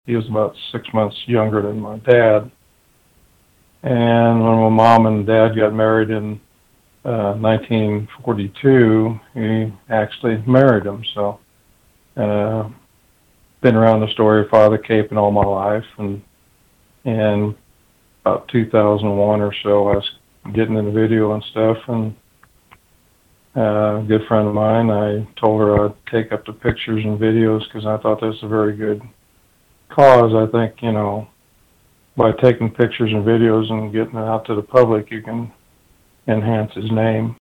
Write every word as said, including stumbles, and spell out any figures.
He was about six months younger than my dad. And when my mom and dad got married in uh, nineteen forty-two, he actually married him. So, uh, been around the story of Father Capon all my life, and and about two thousand one or so, I was getting into video and stuff, and uh, a good friend of mine, I told her I'd take up the pictures and videos because I thought this was a very good cause. I think, you know, by taking pictures and videos and getting it out to the public, you can enhance his name.